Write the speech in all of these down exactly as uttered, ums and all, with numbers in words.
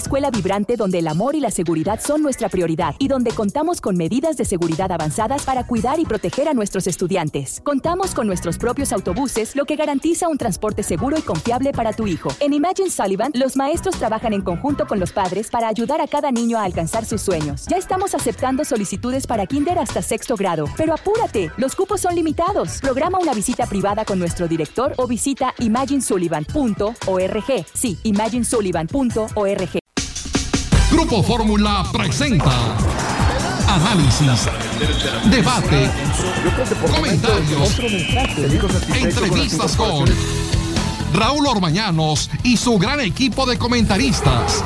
escuela vibrante donde el amor y la seguridad son nuestra prioridad y donde contamos con medidas de seguridad avanzadas para cuidar y proteger a nuestros estudiantes. Contamos con nuestros propios autobuses, lo que garantiza un transporte seguro y confiable para tu hijo. En Imagine Sullivan, los maestros trabajan en conjunto con los padres para ayudar a cada niño a alcanzar sus sueños. Ya estamos aceptando solicitudes para kinder hasta sexto grado, pero apúrate, los cupos son limitados. Programa una visita privada con nuestro director o visita imagine sullivan punto org. Sí, imagine sullivan punto org. Grupo Fórmula presenta análisis, debate, comentarios, entrevistas con Raúl Orbañanos y su gran equipo de comentaristas.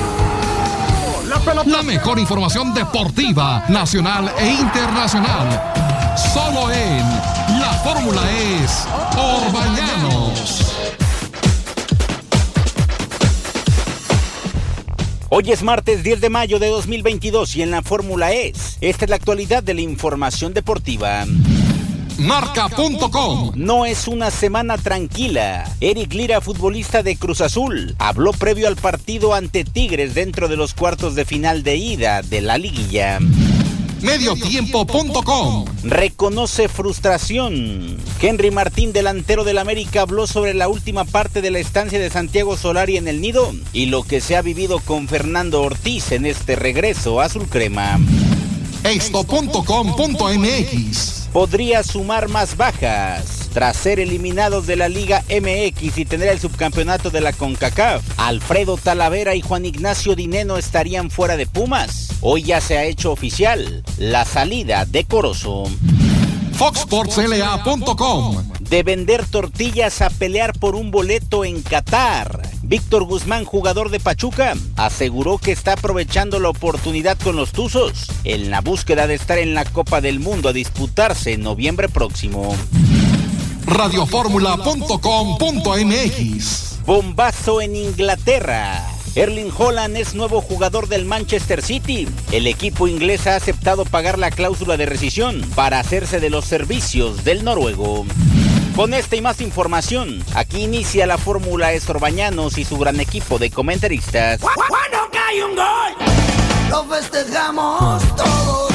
La mejor información deportiva, nacional e internacional. Solo en La Fórmula es Orbañanos. Hoy es martes diez de mayo de dos mil veintidós y en La Fórmula es. Esta es la actualidad de la información deportiva. Marca punto com. No es una semana tranquila. Eric Lira, futbolista de Cruz Azul, habló previo al partido ante Tigres dentro de los cuartos de final de ida de la liguilla. Mediotiempo punto com. Reconoce frustración. Henry Martín, delantero del América, habló sobre la última parte de la estancia de Santiago Solari en el Nido y lo que se ha vivido con Fernando Ortiz en este regreso azul crema. Esto punto com punto m x. Podría sumar más bajas. Tras ser eliminados de la Liga M X y tener el subcampeonato de la CONCACAF, Alfredo Talavera y Juan Ignacio Dineno estarían fuera de Pumas. Hoy ya se ha hecho oficial la salida de Corozo. Fox Sports L A punto com. De vender tortillas a pelear por un boleto en Qatar. Víctor Guzmán, jugador de Pachuca, aseguró que está aprovechando la oportunidad con los Tuzos en la búsqueda de estar en la Copa del Mundo a disputarse en noviembre próximo. Radio Fórmula punto com punto m x. Bombazo en Inglaterra. Erling Haaland es nuevo jugador del Manchester City. El equipo inglés ha aceptado pagar la cláusula de rescisión para hacerse de los servicios del noruego. Con esta y más información, aquí inicia la Fórmula es Orbañanos y su gran equipo de comentaristas. ¡Cuando cae un gol! ¡Lo festejamos todos!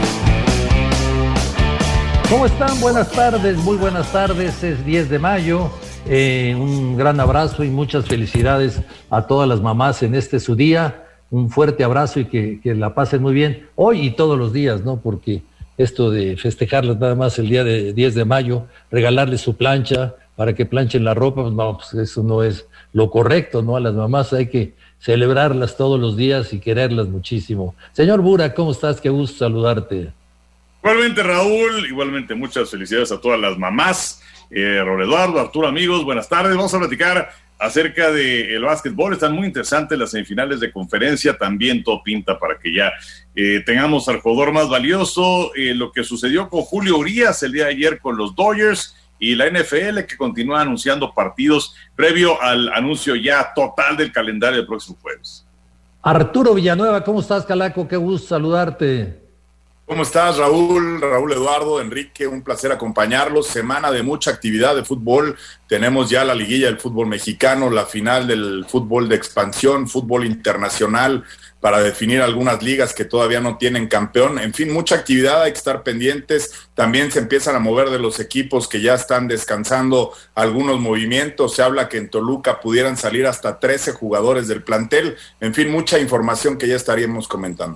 ¿Cómo están? Buenas tardes, muy buenas tardes. Es diez de mayo. Eh, un gran abrazo y muchas felicidades a todas las mamás en este su día. Un fuerte abrazo y que, que la pasen muy bien hoy y todos los días, ¿no? Porque esto de festejarles nada más el día de diez de mayo, regalarles su plancha para que planchen la ropa, pues no, pues eso no es lo correcto, ¿no? A las mamás hay que celebrarlas todos los días y quererlas muchísimo. Señor Bura, ¿cómo estás? Qué gusto saludarte. Igualmente, Raúl, igualmente muchas felicidades a todas las mamás. Eh, Raúl Eduardo, Arturo, amigos, buenas tardes. Vamos a platicar acerca del básquetbol. Están muy interesantes las semifinales de conferencia. También todo pinta para que ya eh, tengamos al jugador más valioso. Eh, lo que sucedió con Julio Urías el día de ayer con los Dodgers y la N F L, que continúa anunciando partidos previo al anuncio ya total del calendario del próximo jueves. Arturo Villanueva, ¿cómo estás, Calaco? Qué gusto saludarte. ¿Cómo estás, Raúl? Raúl Eduardo, Enrique, un placer acompañarlos. Semana de mucha actividad de fútbol. Tenemos ya la liguilla del fútbol mexicano, la final del fútbol de expansión, fútbol internacional, para definir algunas ligas que todavía no tienen campeón. En fin, mucha actividad, hay que estar pendientes. También se empiezan a mover de los equipos que ya están descansando algunos movimientos. Se habla que en Toluca pudieran salir hasta trece jugadores del plantel. En fin, mucha información que ya estaríamos comentando.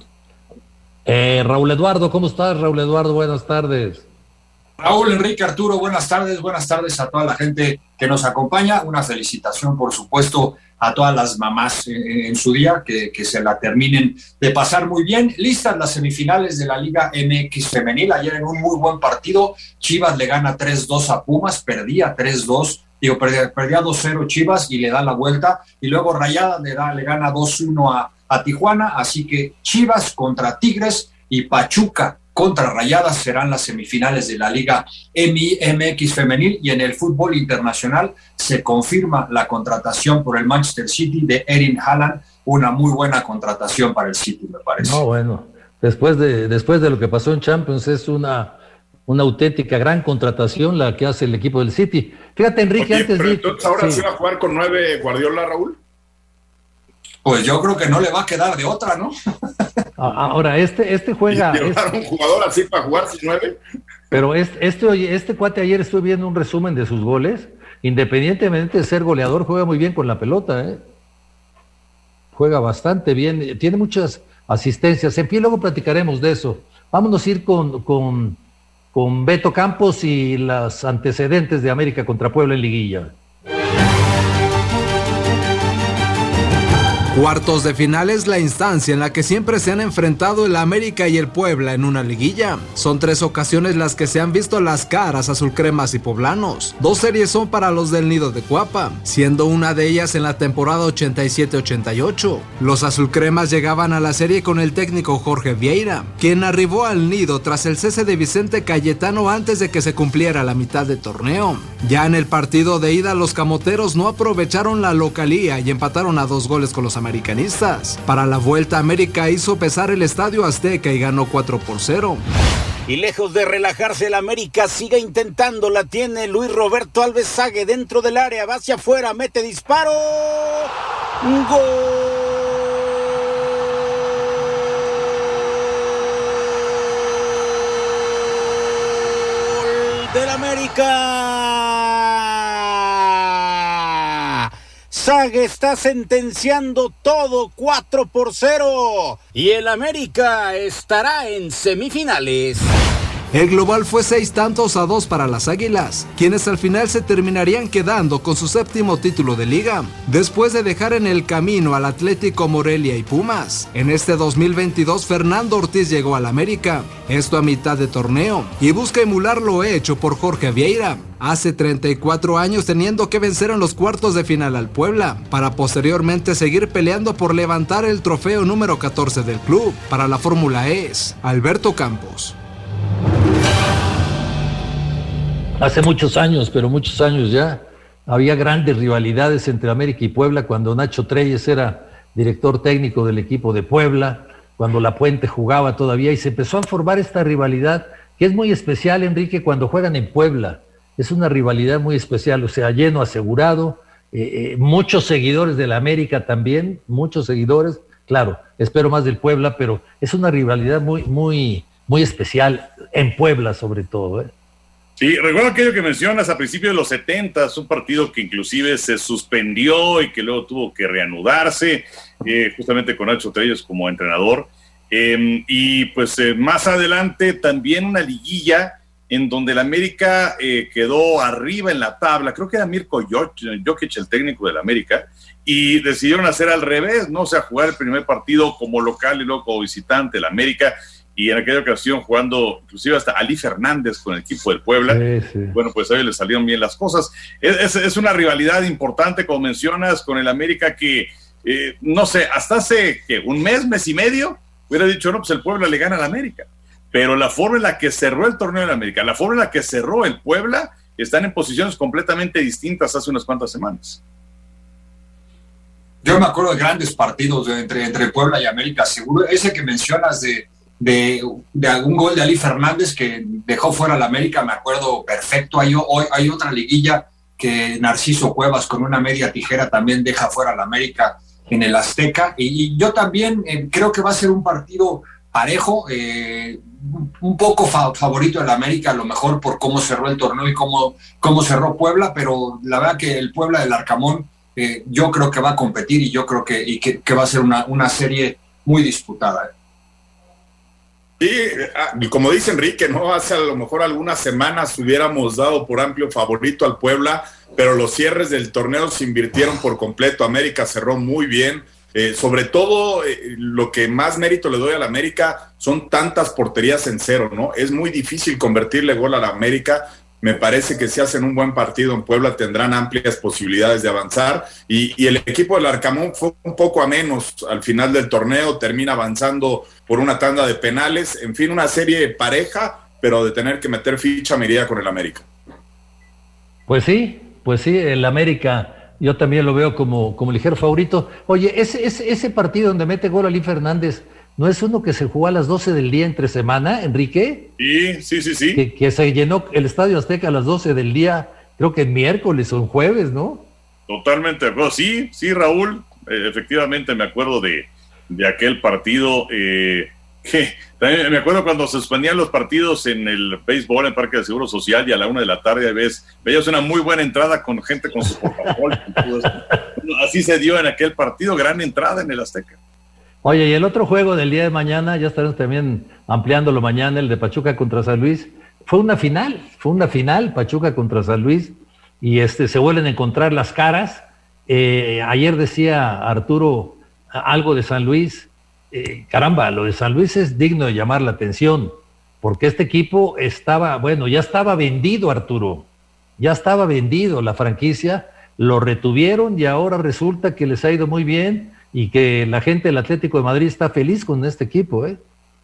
Eh, Raúl Eduardo, ¿cómo estás, Raúl Eduardo? Buenas tardes. Raúl, Enrique, Arturo, buenas tardes, buenas tardes a toda la gente que nos acompaña. Una felicitación, por supuesto, a todas las mamás en, en su día, que, que se la terminen de pasar muy bien. Listas las semifinales de la Liga M X Femenil. Ayer en un muy buen partido, Chivas le gana tres dos a Pumas, perdía tres dos, digo, perdía, perdía dos cero Chivas y le da la vuelta. Y luego Rayadas le, da, le gana dos uno a a Tijuana, así que Chivas contra Tigres y Pachuca contra Rayadas serán las semifinales de la Liga M X Femenil. Y en el fútbol internacional se confirma la contratación por el Manchester City de Erling Haaland, una muy buena contratación para el City, me parece. No, bueno, después de, después de lo que pasó en Champions es una, una auténtica gran contratación la que hace el equipo del City. Fíjate, Enrique, Oye, antes pero de... entonces ahora sí. se va a jugar con nueve Guardiola, Raúl. Pues yo creo que no le va a quedar de otra, ¿no? Ahora, este, este juega... ¿Y llevar este, un jugador así para jugar sin nueve? Pero este, este, oye, este cuate ayer estuve viendo un resumen de sus goles. Independientemente de ser goleador, juega muy bien con la pelota, ¿eh? Juega bastante bien, tiene muchas asistencias. En fin, luego platicaremos de eso. Vámonos a ir con, con, con Beto Campos y los antecedentes de América contra Puebla en liguilla. Cuartos de final es la instancia en la que siempre se han enfrentado el América y el Puebla en una liguilla. Son tres ocasiones las que se han visto las caras azulcremas y poblanos. Dos series son para los del Nido de Cuapa, siendo una de ellas en la temporada ochenta y siete ochenta y ocho. Los azulcremas llegaban a la serie con el técnico Jorge Vieira, quien arribó al Nido tras el cese de Vicente Cayetano antes de que se cumpliera la mitad de torneo. Ya en el partido de ida, los camoteros no aprovecharon la localía y empataron a dos goles con los americanistas. Para la vuelta, América hizo pesar el Estadio Azteca y ganó cuatro por cero. Y lejos de relajarse, el América sigue intentando, la tiene Luis Roberto Alves Sague dentro del área, va hacia afuera, mete disparo, ¡gol del América! Sague está sentenciando todo, cuatro por cero, y el América estará en semifinales. El global fue seis tantos a dos para las Águilas, quienes al final se terminarían quedando con su séptimo título de liga, después de dejar en el camino al Atlético Morelia y Pumas. En este dos mil veintidós, Fernando Ortiz llegó al América, esto a mitad de torneo, y busca emular lo hecho por Jorge Vieira, hace treinta y cuatro años, teniendo que vencer en los cuartos de final al Puebla, para posteriormente seguir peleando por levantar el trofeo número catorce del club. Para la Fórmula E, Alberto Campos. Hace muchos años, pero muchos años ya, había grandes rivalidades entre América y Puebla cuando Nacho Treyes era director técnico del equipo de Puebla, cuando La Puente jugaba todavía, y se empezó a formar esta rivalidad que es muy especial, Enrique, cuando juegan en Puebla. Es una rivalidad muy especial, o sea, lleno asegurado, eh, eh, muchos seguidores de la América también, muchos seguidores, claro, espero más del Puebla, pero es una rivalidad muy, muy, muy especial en Puebla sobre todo, ¿eh? Sí, recuerdo aquello que mencionas a principios de los setentas, un partido que inclusive se suspendió y que luego tuvo que reanudarse, eh, justamente con Nacho Treyes como entrenador. Eh, y pues eh, más adelante también una liguilla en donde el América eh, quedó arriba en la tabla, creo que era Mirko Jokic el técnico del América, y decidieron hacer al revés, ¿no? O sea, jugar el primer partido como local y luego como visitante el América, y en aquella ocasión jugando inclusive hasta Ali Fernández con el equipo del Puebla. Sí, sí. Bueno, pues a ellos les salieron bien las cosas. Es, es, es una rivalidad importante, como mencionas, con el América que, eh, no sé, hasta hace ¿qué? un mes, mes y medio, hubiera dicho, no, pues el Puebla le gana al América. Pero la forma en la que cerró el torneo del América, la forma en la que cerró el Puebla, están en posiciones completamente distintas hace unas cuantas semanas. Yo me acuerdo de grandes partidos de, entre, entre Puebla y América, seguro. Ese que mencionas de De, de algún gol de Ali Fernández que dejó fuera al América, me acuerdo perfecto. Hay, hoy, hay otra liguilla que Narciso Cuevas con una media tijera también deja fuera al América en el Azteca, y, y yo también eh, creo que va a ser un partido parejo, eh, un poco fa- favorito del América, a lo mejor por cómo cerró el torneo y cómo, cómo cerró Puebla, pero la verdad que el Puebla del Arcamón eh, yo creo que va a competir, y yo creo que, y que, que va a ser una, una serie muy disputada. eh. Sí, como dice Enrique, ¿no? Hace a lo mejor algunas semanas hubiéramos dado por amplio favorito al Puebla, pero los cierres del torneo se invirtieron por completo. América cerró muy bien. Eh, sobre todo, eh, lo que más mérito le doy a la América son tantas porterías en cero, ¿no? Es muy difícil convertirle gol a la América. Me parece que si hacen un buen partido en Puebla tendrán amplias posibilidades de avanzar, y, y el equipo del Arcamón fue un poco a menos al final del torneo, termina avanzando por una tanda de penales. En fin, una serie pareja, pero de tener que meter ficha me iría con el América. Pues sí, pues sí, el América yo también lo veo como, como ligero favorito. Oye, ese, ese, ese partido donde mete gol Ali Fernández, ¿no es uno que se jugó a las doce del día entre semana, Enrique? Sí, sí, sí, sí. Que, que se llenó el Estadio Azteca a las doce del día, creo que miércoles o jueves, ¿no? Totalmente de acuerdo. Sí, sí, Raúl, eh, efectivamente me acuerdo de, de aquel partido, eh, que también me acuerdo cuando se suspendían los partidos en el béisbol en Parque de Seguro Social y a la una de la tarde ves, veías una muy buena entrada con gente con su portafolio. Así se dio en aquel partido, gran entrada en el Azteca. Oye, y el otro juego del día de mañana, ya estaremos también ampliándolo mañana, el de Pachuca contra San Luis, fue una final, fue una final, Pachuca contra San Luis, y este se vuelven a encontrar las caras. Eh, ayer decía Arturo algo de San Luis. Eh, caramba, lo de San Luis es digno de llamar la atención, porque este equipo estaba, bueno, ya estaba vendido, Arturo, ya estaba vendido la franquicia, lo retuvieron y ahora resulta que les ha ido muy bien y que la gente del Atlético de Madrid está feliz con este equipo, ¿eh?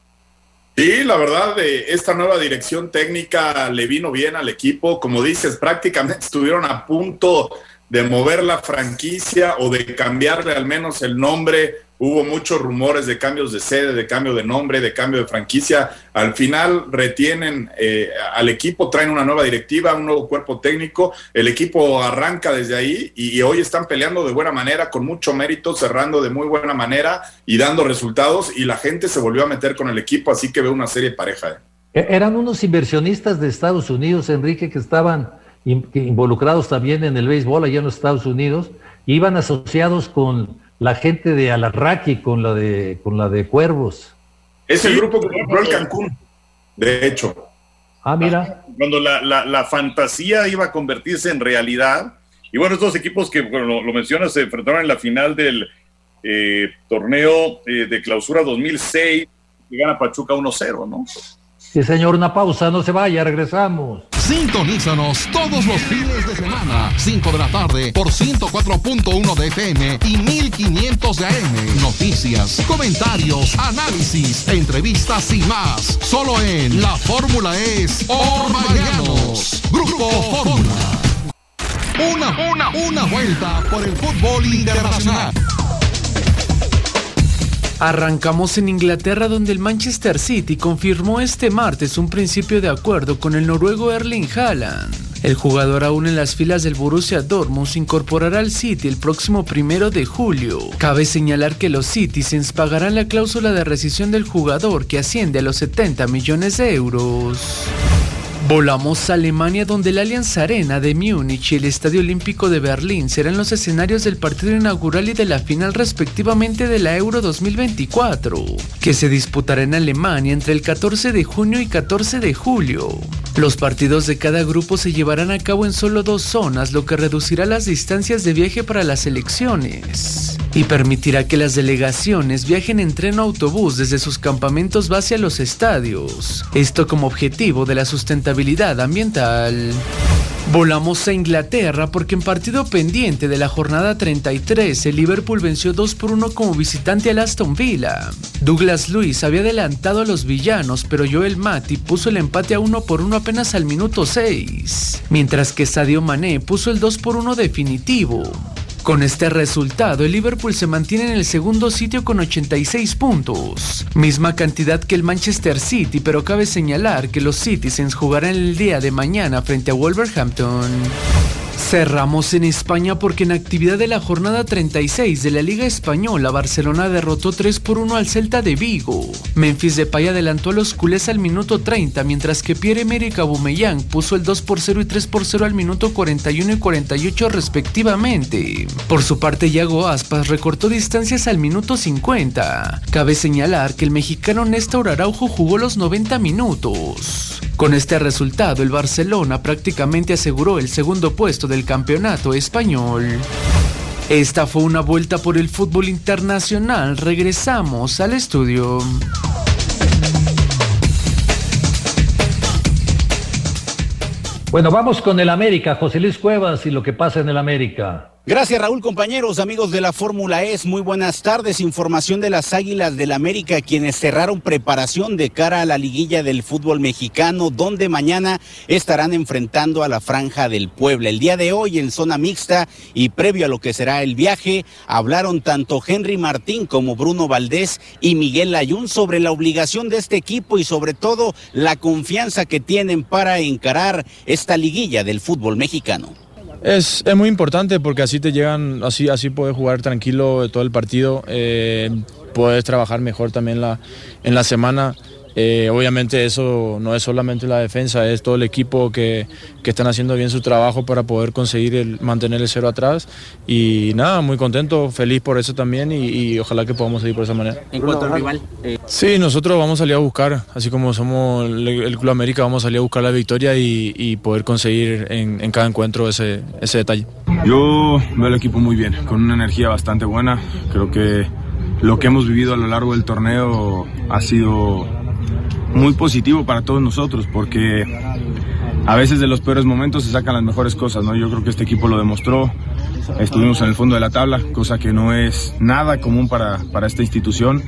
Sí, la verdad, eh, esta nueva dirección técnica le vino bien al equipo. Como dices, prácticamente estuvieron a punto de mover la franquicia o de cambiarle al menos el nombre. Hubo muchos rumores de cambios de sede, de cambio de nombre, de cambio de franquicia. Al final retienen eh, al equipo, traen una nueva directiva, un nuevo cuerpo técnico. El equipo arranca desde ahí y, y hoy están peleando de buena manera, con mucho mérito, cerrando de muy buena manera y dando resultados. Y la gente se volvió a meter con el equipo, así que veo una serie pareja. ¿eh? Eran unos inversionistas de Estados Unidos, Enrique, que estaban involucrados también en el béisbol allá en los Estados Unidos, iban asociados con la gente de Alarraqui, con la de con la de Cuervos. Es el grupo que compró el Cancún, de hecho. Ah, mira. Cuando la, la, la fantasía iba a convertirse en realidad, y bueno, estos equipos que bueno, lo, lo mencionas se enfrentaron en la final del eh, torneo eh, de clausura dos mil seis, que gana Pachuca uno cero, ¿no? Sí, señor, una pausa, no se vaya, regresamos. Sintonízanos todos los fines de semana, cinco de la tarde, por ciento cuatro punto uno de F M y mil quinientos de A M. Noticias, comentarios, análisis, entrevistas y más. Solo en La Fórmula es Orbañanos. Grupo Fórmula. Una, una, una vuelta por el fútbol internacional. Arrancamos en Inglaterra, donde el Manchester City confirmó este martes un principio de acuerdo con el noruego Erling Haaland. El jugador, aún en las filas del Borussia Dortmund, se incorporará al City el próximo primero de julio. Cabe señalar que los Citizens pagarán la cláusula de rescisión del jugador, que asciende a los setenta millones de euros. Volamos a Alemania, donde el Allianz Arena de Múnich y el Estadio Olímpico de Berlín serán los escenarios del partido inaugural y de la final respectivamente de la Euro dos mil veinticuatro, que se disputará en Alemania entre el catorce de junio y catorce de julio. Los partidos de cada grupo se llevarán a cabo en solo dos zonas, lo que reducirá las distancias de viaje para las selecciones y permitirá que las delegaciones viajen en tren o autobús desde sus campamentos base a los estadios. Esto como objetivo de la sustentabilidad ambiental. Volamos a Inglaterra, porque en partido pendiente de la jornada treinta y tres, el Liverpool venció dos por uno como visitante al Aston Villa. Douglas Luiz había adelantado a los villanos, pero Joel Matip puso el empate a uno por uno apenas al minuto seis, mientras que Sadio Mané puso el dos por uno definitivo. Con este resultado, el Liverpool se mantiene en el segundo sitio con ochenta y seis puntos, misma cantidad que el Manchester City, pero cabe señalar que los Citizens jugarán el día de mañana frente a Wolverhampton. Cerramos en España, porque en actividad de la jornada treinta y seis de la Liga Española, Barcelona derrotó tres por uno al Celta de Vigo. Memphis Depay adelantó a los culés al minuto treinta, mientras que Pierre-Emerick Aubameyang puso el dos por cero y tres por cero al minuto cuarenta y uno y cuarenta y ocho respectivamente. Por su parte, Yago Aspas recortó distancias al minuto cincuenta. Cabe señalar que el mexicano Néstor Araujo jugó los noventa minutos. Con este resultado, el Barcelona prácticamente aseguró el segundo puesto del campeonato español. Esta fue una vuelta por el fútbol internacional. Regresamos al estudio. Bueno, vamos con el América, José Luis Cuevas, y lo que pasa en el América. Gracias, Raúl. Compañeros, amigos de la Fórmula E, muy buenas tardes. Información de las Águilas del América, quienes cerraron preparación de cara a la liguilla del fútbol mexicano, donde mañana estarán enfrentando a la Franja del Puebla. El día de hoy, en zona mixta y previo a lo que será el viaje, hablaron tanto Henry Martín como Bruno Valdés y Miguel Layún sobre la obligación de este equipo y sobre todo la confianza que tienen para encarar esta liguilla del fútbol mexicano. Es, es muy importante porque así te llegan, así, así puedes jugar tranquilo todo el partido, eh, puedes trabajar mejor también la, en la semana. Eh, obviamente eso no es solamente la defensa, es todo el equipo que, que están haciendo bien su trabajo para poder conseguir el, mantener el cero atrás y nada, muy contento, feliz por eso también y, y ojalá que podamos seguir por esa manera. En cuanto al rival, eh... sí, nosotros vamos a salir a buscar, así como somos el, el Club América, vamos a salir a buscar la victoria y, y poder conseguir en, en cada encuentro ese, ese detalle. Yo veo al equipo muy bien, con una energía bastante buena, creo que lo que hemos vivido a lo largo del torneo ha sido muy positivo para todos nosotros, porque a veces de los peores momentos se sacan las mejores cosas, ¿no? Yo creo que este equipo lo demostró, estuvimos en el fondo de la tabla, cosa que no es nada común para, para esta institución,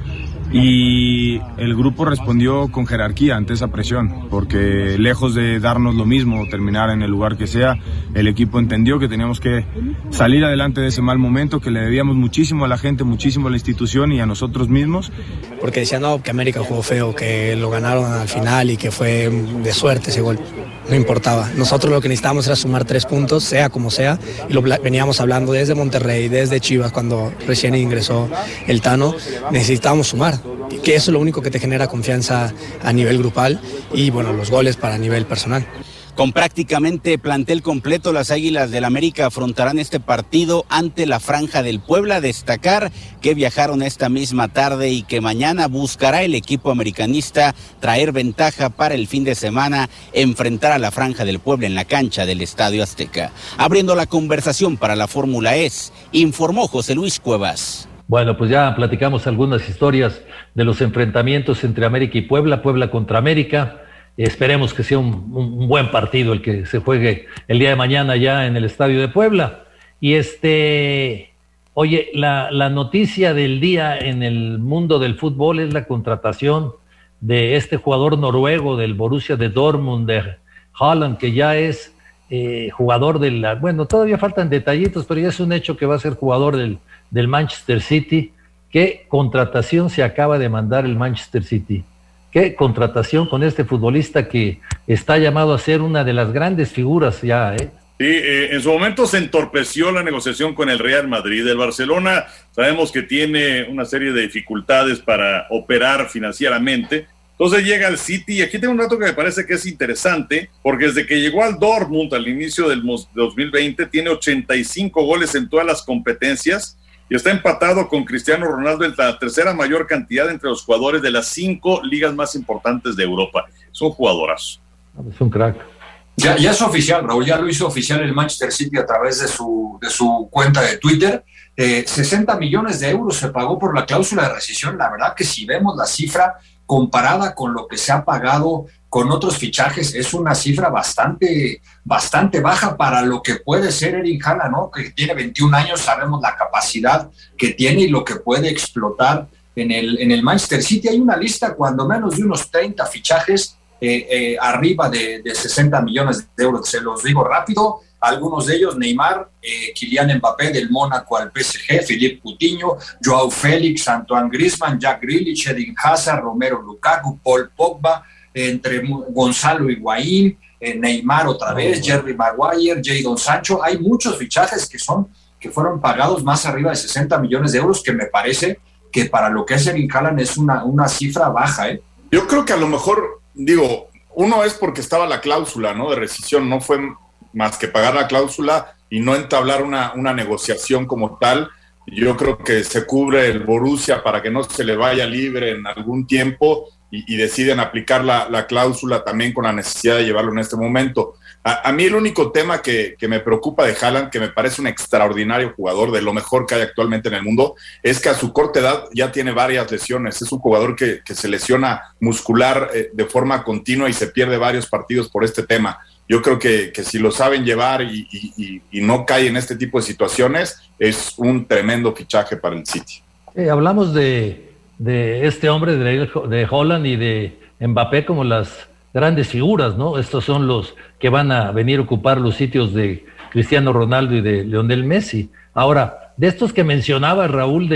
y el grupo respondió con jerarquía ante esa presión, porque lejos de darnos lo mismo, terminar en el lugar que sea, el equipo entendió que teníamos que salir adelante de ese mal momento, que le debíamos muchísimo a la gente, muchísimo a la institución y a nosotros mismos. Porque decían, no, que América jugó feo, que lo ganaron al final y que fue de suerte ese gol. No importaba. Nosotros lo que necesitábamos era sumar tres puntos, sea como sea, y lo veníamos hablando desde Monterrey, desde Chivas, cuando recién ingresó el Tano, necesitábamos sumar, que eso es lo único que te genera confianza a nivel grupal y, bueno, los goles para nivel personal. Con prácticamente plantel completo, las Águilas del América afrontarán este partido ante la Franja del Puebla. Destacar que viajaron esta misma tarde y que mañana buscará el equipo americanista traer ventaja para el fin de semana, enfrentar a la Franja del Puebla en la cancha del Estadio Azteca. Abriendo la conversación para la Fórmula E S, informó José Luis Cuevas. Bueno, pues ya platicamos algunas historias de los enfrentamientos entre América y Puebla, Puebla contra América. Esperemos que sea un, un buen partido el que se juegue el día de mañana ya en el Estadio de Puebla. Y este, oye, la, la noticia del día en el mundo del fútbol es la contratación de este jugador noruego del Borussia de Dortmund, de Haaland, que ya es eh, jugador de la, bueno, todavía faltan detallitos, pero ya es un hecho que va a ser jugador del, del Manchester City. ¿Qué contratación se acaba de mandar el Manchester City? Qué contratación con este futbolista que está llamado a ser una de las grandes figuras ya, ¿eh? Sí, eh, en su momento se entorpeció la negociación con el Real Madrid. El Barcelona sabemos que tiene una serie de dificultades para operar financieramente. Entonces llega al City y aquí tengo un dato que me parece que es interesante, porque desde que llegó al Dortmund al inicio del dos mil veinte tiene ochenta y cinco goles en todas las competencias. Y está empatado con Cristiano Ronaldo en la tercera mayor cantidad entre los jugadores de las cinco ligas más importantes de Europa. Es un jugadorazo. Es un crack. Ya, ya es oficial, Raúl, ya lo hizo oficial el Manchester City a través de su, de su cuenta de Twitter. Eh, sesenta millones de euros se pagó por la cláusula de rescisión. La verdad que si vemos la cifra comparada con lo que se ha pagado con otros fichajes, es una cifra bastante, bastante baja para lo que puede ser Erling Haaland, ¿no? Que tiene veintiún años, sabemos la capacidad que tiene y lo que puede explotar en el, en el Manchester City. Hay una lista cuando menos de unos treinta fichajes eh, eh, arriba de, de sesenta millones de euros, se los digo rápido. Algunos de ellos, Neymar, eh, Kylian Mbappé del Mónaco al P S G, Philippe Coutinho, Joao Félix, Antoine Griezmann, Jack Grealish, Eden Hazard, Romero Lukaku, Paul Pogba, entre Gonzalo Higuaín, eh, Neymar otra vez, Jerry Maguire, Jadon Sancho. Hay muchos fichajes que son que fueron pagados más arriba de sesenta millones de euros, que me parece que para lo que es Erling Haaland es una, una cifra baja, ¿eh? Yo creo que a lo mejor, digo, uno es porque estaba la cláusula, ¿no?, de rescisión, no fue más que pagar la cláusula y no entablar una, una negociación como tal. Yo creo que se cubre el Borussia para que no se le vaya libre en algún tiempo y, y deciden aplicar la, la cláusula también con la necesidad de llevarlo en este momento. A, a mí el único tema que, que me preocupa de Haaland, que me parece un extraordinario jugador, de lo mejor que hay actualmente en el mundo, es que a su corta edad ya tiene varias lesiones. Es un jugador que, que se lesiona muscular eh, de forma continua y se pierde varios partidos por este tema. Yo creo que, que si lo saben llevar y, y, y no cae en este tipo de situaciones, es un tremendo fichaje para el City. Eh, hablamos de, de este hombre, de, de Haaland y de Mbappé como las grandes figuras, ¿no? Estos son los que van a venir a ocupar los sitios de Cristiano Ronaldo y de Lionel Messi. Ahora, de estos que mencionaba Raúl, de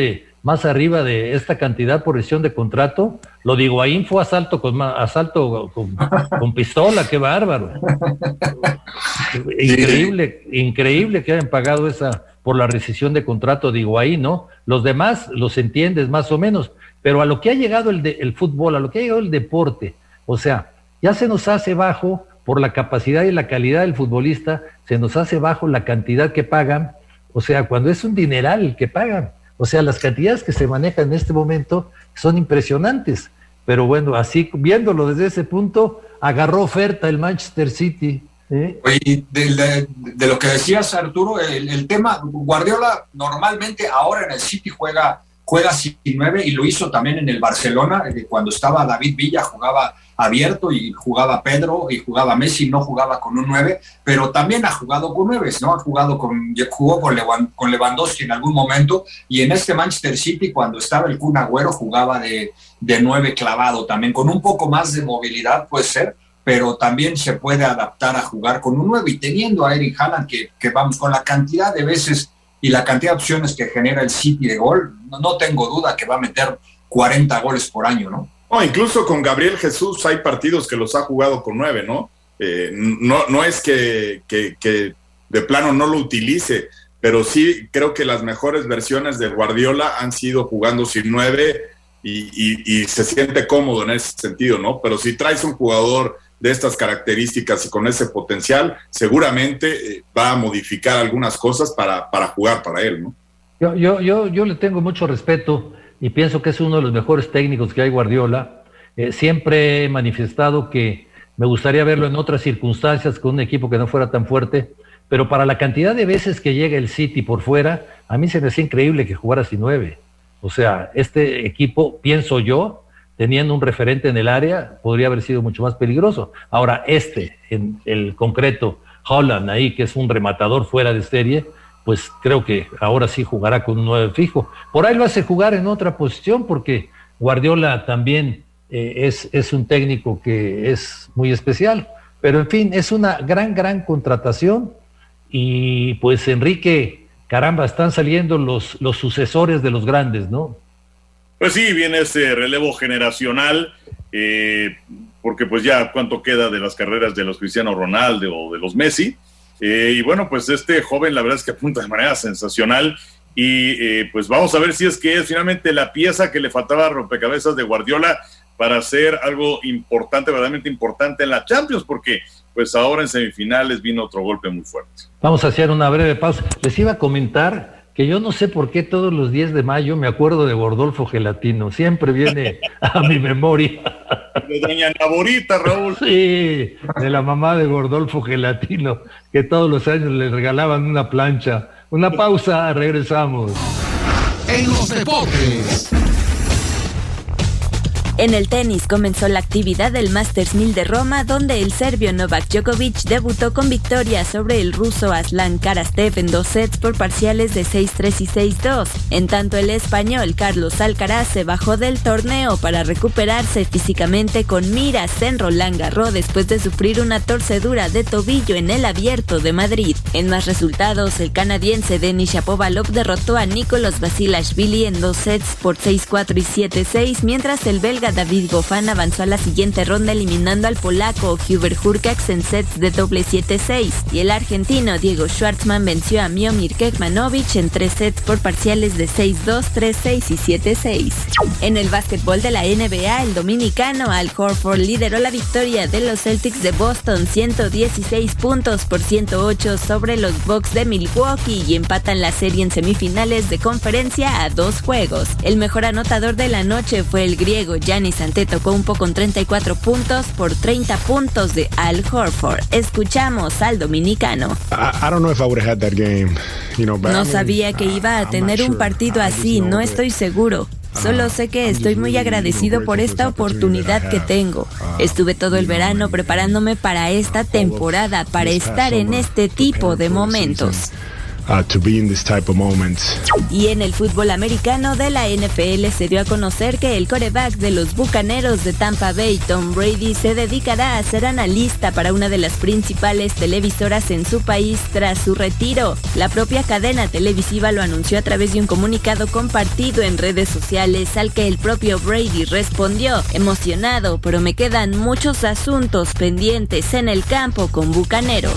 más arriba de esta cantidad por rescisión de contrato. Lo digo, ahí fue asalto con asalto con, con pistola, qué bárbaro. Increíble, increíble que hayan pagado esa por la rescisión de contrato, digo ahí, ¿no? Los demás los entiendes más o menos, pero a lo que ha llegado el, de, el fútbol, a lo que ha llegado el deporte, o sea, ya se nos hace bajo por la capacidad y la calidad del futbolista, se nos hace bajo la cantidad que pagan, o sea, cuando es un dineral el que pagan. O sea, las cantidades que se manejan en este momento son impresionantes. Pero bueno, así viéndolo desde ese punto, agarró oferta el Manchester City. ¿eh? Oye, de, de, de lo que decías, Arturo, el, el tema, Guardiola normalmente ahora en el City juega, juega sin nueve y lo hizo también en el Barcelona, cuando estaba David Villa jugaba abierto y jugaba Pedro y jugaba Messi, no jugaba con un nueve, pero también ha jugado con nueves, ¿no? Ha jugado con, jugó con, Levan, con Lewandowski en algún momento, y en este Manchester City, cuando estaba el Kun Agüero, jugaba de, de nueve clavado también, con un poco más de movilidad puede ser, pero también se puede adaptar a jugar con un nueve, y teniendo a Erling Haaland, que, que vamos, con la cantidad de veces y la cantidad de opciones que genera el City de gol, no, no tengo duda que va a meter cuarenta goles por año, ¿no? No, incluso con Gabriel Jesús hay partidos que los ha jugado con nueve, ¿no? Eh, no, no es que, que, que de plano no lo utilice, pero sí creo que las mejores versiones de Guardiola han sido jugando sin nueve y, y, y se siente cómodo en ese sentido, ¿no? Pero si traes un jugador de estas características y con ese potencial, seguramente eh, va a modificar algunas cosas para, para jugar para él, ¿no? Yo, yo, yo, yo le tengo mucho respeto y pienso que es uno de los mejores técnicos que hay, Guardiola. Eh, siempre he manifestado que me gustaría verlo en otras circunstancias con un equipo que no fuera tan fuerte, pero para la cantidad de veces que llega el City por fuera, a mí se me hacía increíble que jugara sin nueve. O sea, este equipo, pienso yo, teniendo un referente en el área, podría haber sido mucho más peligroso. Ahora, este, en el concreto, Haaland ahí, que es un rematador fuera de serie, pues creo que ahora sí jugará con un nueve fijo. Por ahí lo hace jugar en otra posición, porque Guardiola también eh, es, es un técnico que es muy especial. Pero en fin, es una gran, gran contratación. Y pues Enrique, caramba, están saliendo los, los sucesores de los grandes, ¿no? Pues sí, viene ese relevo generacional, eh, porque pues ya cuánto queda de las carreras de los Cristiano Ronaldo o de los Messi. Eh, y bueno, pues este joven la verdad es que apunta de manera sensacional y eh, pues vamos a ver si es que es finalmente la pieza que le faltaba a rompecabezas de Guardiola para hacer algo importante, verdaderamente importante en la Champions, porque pues ahora en semifinales vino otro golpe muy fuerte. Vamos a hacer una breve pausa. Les iba a comentar que yo no sé por qué todos los diez de mayo me acuerdo de Gordolfo Gelatino, siempre viene a mi memoria. De doña Naborita, Raúl. Sí, de la mamá de Gordolfo Gelatino, que todos los años le regalaban una plancha. Una pausa, regresamos. En los deportes. En el tenis comenzó la actividad del Masters mil de Roma, donde el serbio Novak Djokovic debutó con victoria sobre el ruso Aslan Karastev en dos sets por parciales de seis tres y seis dos. En tanto, el español Carlos Alcaraz se bajó del torneo para recuperarse físicamente con miras en Roland Garros después de sufrir una torcedura de tobillo en el Abierto de Madrid. En más resultados, el canadiense Denis Shapovalov derrotó a Nicolas Basilashvili en dos sets por seis cuatro y siete seis, mientras el belga David Goffin avanzó a la siguiente ronda eliminando al polaco Hubert Hurkacz en sets de doble siete seis, y el argentino Diego Schwartzman venció a Miomir Kekmanovic en tres sets por parciales de seis dos, tres seis y siete seis. En el básquetbol de la N B A, el dominicano Al Horford lideró la victoria de los Celtics de Boston ciento dieciséis puntos por ciento ocho sobre los Bucks de Milwaukee y empatan la serie en semifinales de conferencia a dos juegos. El mejor anotador de la noche fue el griego Giannis Antetokounmpo con treinta y cuatro puntos por treinta puntos de Al Horford. Escuchamos al dominicano. No sabía que iba a tener un partido así, no estoy seguro. Solo sé que estoy muy agradecido por esta oportunidad que tengo. Estuve todo el verano preparándome para esta temporada, para estar en este tipo de momentos. uh, to be in this type of moments. Y en el fútbol americano de la N F L se dio a conocer que el quarterback de los Bucaneros de Tampa Bay, Tom Brady, se dedicará a ser analista para una de las principales televisoras en su país tras su retiro. La propia cadena televisiva lo anunció a través de un comunicado compartido en redes sociales, al que el propio Brady respondió: emocionado, pero me quedan muchos asuntos pendientes en el campo con Bucaneros.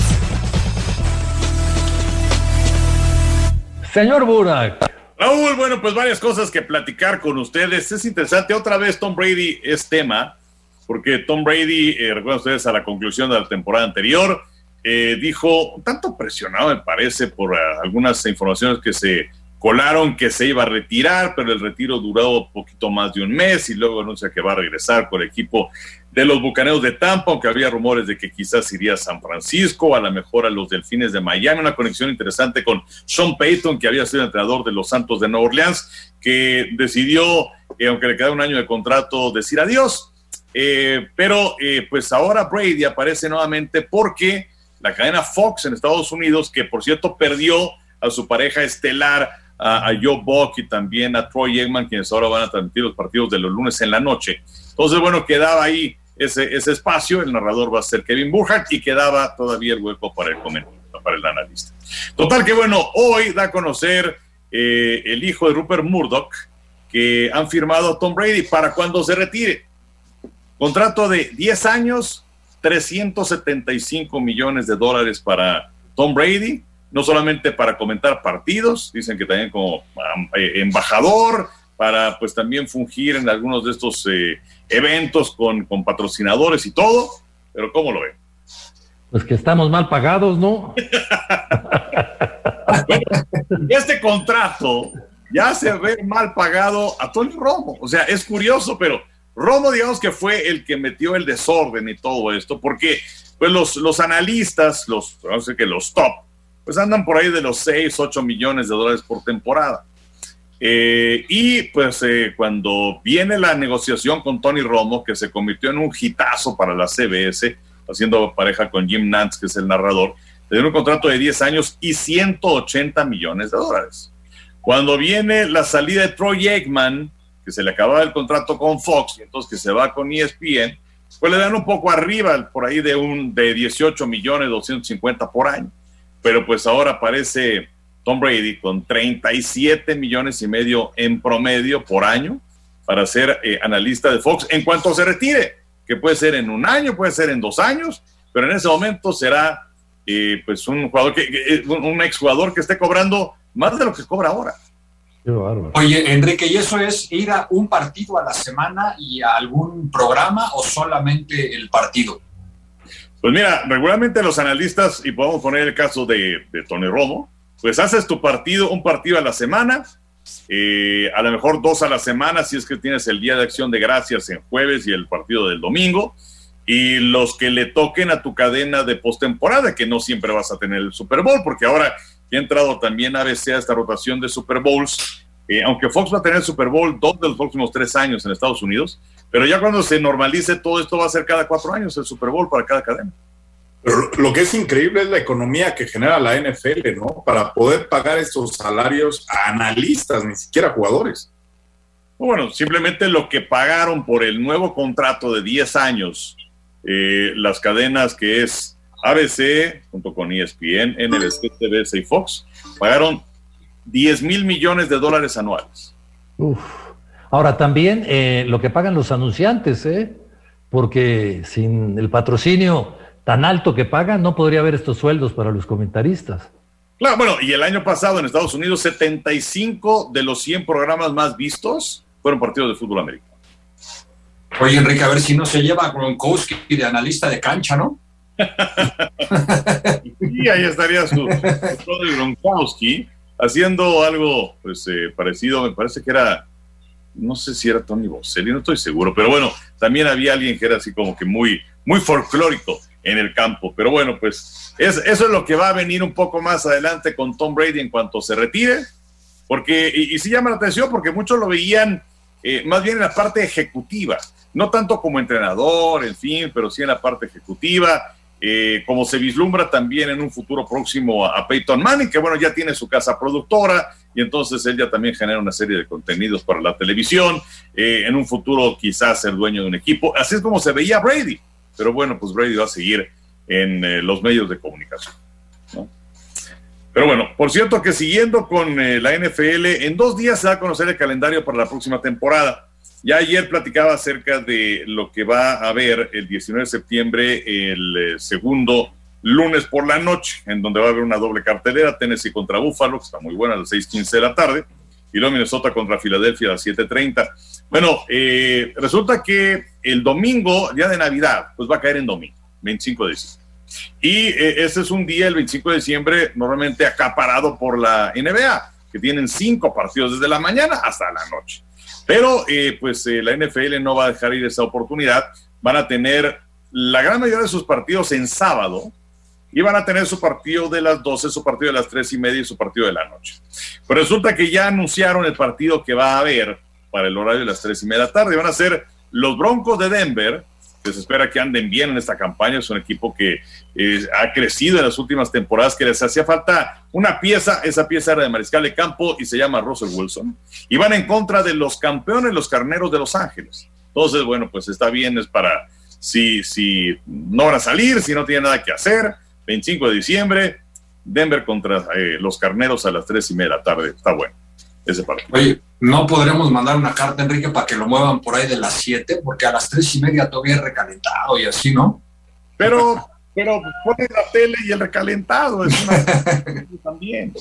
Señor Burak. Raúl, bueno, pues varias cosas que platicar con ustedes. Es interesante, otra vez Tom Brady es tema, porque Tom Brady, eh, recuerdan ustedes a la conclusión de la temporada anterior, eh, dijo, tanto presionado me parece por uh, algunas informaciones que se colaron, que se iba a retirar, pero el retiro duró un poquito más de un mes y luego anuncia que va a regresar con el equipo de los Bucaneros de Tampa, aunque había rumores de que quizás iría a San Francisco, a lo mejor a los Delfines de Miami, una conexión interesante con Sean Payton, que había sido entrenador de los Santos de Nueva Orleans, que decidió, eh, aunque le quedaba un año de contrato, decir adiós. Eh, pero eh, pues ahora Brady aparece nuevamente porque la cadena Fox en Estados Unidos, que por cierto perdió a su pareja estelar, a, a Joe Buck y también a Troy Aikman, quienes ahora van a transmitir los partidos de los lunes en la noche. Entonces, bueno, quedaba ahí ese, ese espacio, el narrador va a ser Kevin Burkhardt y quedaba todavía el hueco para el comentarista, para el analista. Total que, bueno, hoy da a conocer eh, el hijo de Rupert Murdoch que han firmado a Tom Brady para cuando se retire. Contrato de diez años, trescientos setenta y cinco millones de dólares para Tom Brady, no solamente para comentar partidos, dicen que también como um, eh, embajador, para pues también fungir en algunos de estos eh, eventos con, con patrocinadores y todo, pero ¿cómo lo ven? Pues que estamos mal pagados, ¿no? Bueno, este contrato ya se ve mal pagado a Tony Romo, o sea, es curioso, pero Romo, digamos que fue el que metió el desorden y todo esto, porque pues los, los analistas, los, no sé qué, los top, pues andan por ahí de los seis, ocho millones de dólares por temporada. Eh, y pues eh, cuando viene la negociación con Tony Romo, que se convirtió en un hitazo para la C B S, haciendo pareja con Jim Nantz, que es el narrador, le dieron un contrato de diez años y ciento ochenta millones de dólares. Cuando viene la salida de Troy Aikman, que se le acababa el contrato con Fox, y entonces que se va con E S P N, pues le dan un poco arriba, por ahí de un de dieciocho millones doscientos cincuenta por año. Pero pues ahora aparece Tom Brady con treinta y siete millones y medio en promedio por año para ser eh, analista de Fox en cuanto se retire, que puede ser en un año, puede ser en dos años, pero en ese momento será eh, pues un jugador que, que un, un exjugador que esté cobrando más de lo que cobra ahora. Qué bárbaro. Oye, Enrique, ¿y eso es ir a un partido a la semana y a algún programa o solamente el partido? Pues mira, regularmente los analistas, y podemos poner el caso de, de Tony Romo, pues haces tu partido, un partido a la semana, eh, a lo mejor dos a la semana, si es que tienes el Día de Acción de Gracias en jueves y el partido del domingo, y los que le toquen a tu cadena de postemporada, que no siempre vas a tener el Super Bowl, porque ahora que ha entrado también A B C a esta rotación de Super Bowls, eh, aunque Fox va a tener el Super Bowl dos de los próximos tres años en Estados Unidos, pero ya cuando se normalice todo esto va a ser cada cuatro años el Super Bowl para cada cadena. Pero lo que es increíble es la economía que genera la N F L, ¿no? Para poder pagar estos salarios a analistas, ni siquiera jugadores. Bueno, simplemente lo que pagaron por el nuevo contrato de diez años, eh, las cadenas que es A B C, junto con E S P N, N B C, T B S y Fox, pagaron diez mil millones de dólares anuales. Uf. Ahora también eh, lo que pagan los anunciantes, ¿eh? Porque sin el patrocinio tan alto que pagan, no podría haber estos sueldos para los comentaristas. Claro, bueno, y el año pasado en Estados Unidos, setenta y cinco de los cien programas más vistos fueron partidos de fútbol americano. Oye, Enrique, a ver si no se lleva a Gronkowski de analista de cancha, ¿no? Y ahí estaría su, su Gronkowski haciendo algo pues eh, parecido, me parece que era, no sé si era Tony Boselli, no estoy seguro, pero bueno, también había alguien que era así como que muy, muy folclórico en el campo, pero bueno, pues es, eso es lo que va a venir un poco más adelante con Tom Brady en cuanto se retire, porque, y, y sí llama la atención porque muchos lo veían eh, más bien en la parte ejecutiva, no tanto como entrenador, en fin, pero sí en la parte ejecutiva. eh, como se vislumbra también en un futuro próximo a, a Peyton Manning, que bueno, ya tiene su casa productora, y entonces él ya también genera una serie de contenidos para la televisión, eh, en un futuro quizás ser dueño de un equipo, así es como se veía Brady, pero bueno, pues Brady va a seguir en eh, los medios de comunicación, ¿no? Pero bueno, por cierto que siguiendo con eh, la N F L, en dos días se va a conocer el calendario para la próxima temporada. Ya ayer platicaba acerca de lo que va a haber el diecinueve de septiembre, el eh, segundo lunes por la noche, en donde va a haber una doble cartelera, Tennessee contra Buffalo, que está muy buena, a las seis quince de la tarde, y luego Minnesota contra Filadelfia a las siete treinta. Bueno, eh, resulta que el domingo, día de Navidad, pues va a caer en domingo, veinticinco de diciembre. Y eh, ese es un día, el veinticinco de diciembre, normalmente acaparado por la N B A, que tienen cinco partidos desde la mañana hasta la noche. Pero eh, pues eh, la N F L no va a dejar ir esa oportunidad. Van a tener la gran mayoría de sus partidos en sábado y van a tener su partido de las doce, su partido de las tres y media y su partido de la noche. Pues resulta que ya anunciaron el partido que va a haber para el horario de las tres y media de la tarde. Van a ser los Broncos de Denver, que se espera que anden bien en esta campaña. Es un equipo que eh, ha crecido en las últimas temporadas, que les hacía falta una pieza. Esa pieza era de mariscal de campo y se llama Russell Wilson. Y van en contra de los campeones, los Carneros de Los Ángeles. Entonces, bueno, pues está bien, es para si, si no van a salir, si no tienen nada que hacer. veinticinco de diciembre, Denver contra eh, los Carneros a las tres y media de la tarde. Está bueno ese partido. Oye, ¿no podremos mandar una carta, Enrique, para que lo muevan por ahí de las siete? Porque a las tres y media todavía es recalentado y así, ¿no? Pero, pero pone la tele y el recalentado es una también,